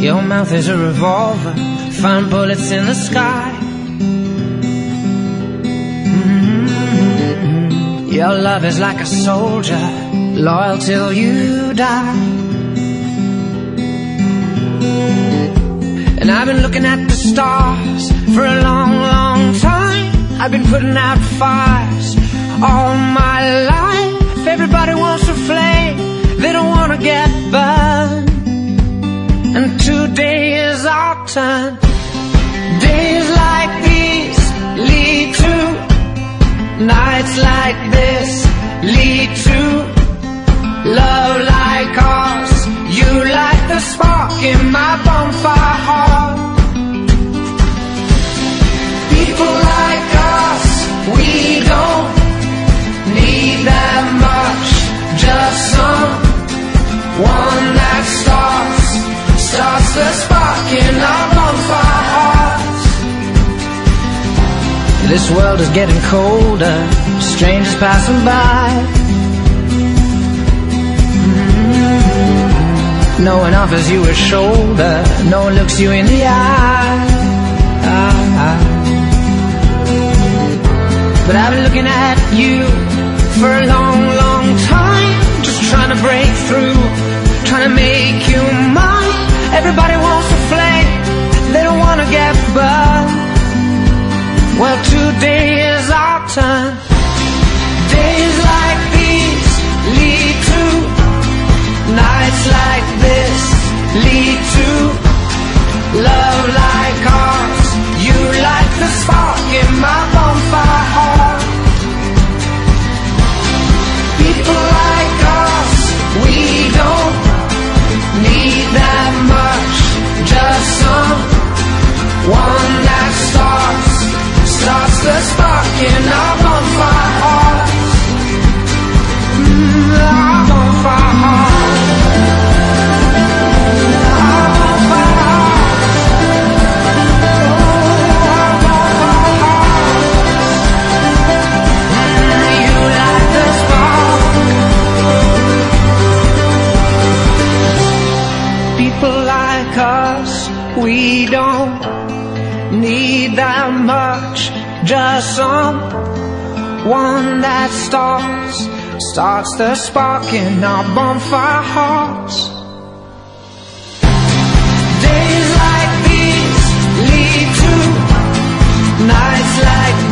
Your mouth is a revolver, find bullets in the sky. Your love is like a soldier, loyal till you die. And I've been looking at the stars for a long, long time. I've been putting out fires all my life. Everybody wants a flame, they don't want to get burned. And today is our turn. Days like these lead to nights like this, lead to love like ours. You light the spark in my bonfire heart. People like us, we don't need that much. Just someone that starts the spark in our bonfire hearts. This world is getting colder, strangers passing by. No one offers you a shoulder, no one looks you in the eye. But I've been looking at you for a long, long time, just trying to break through, trying to make you mine. Everybody wants a flame, they don't want to get burned. Well, today is our turn. Days like these lead to nights like this, lead to love like ours. You light the spark in my bonfire heart. People like us, we don't need that much. Just someone that starts the spark in our bonfire hearts. Our bonfire hearts. Our bonfire hearts. Our bonfire hearts. You light the spark. People like us, we don't need that much. Just someone that starts the spark in our bonfire hearts. Days like these lead to nights like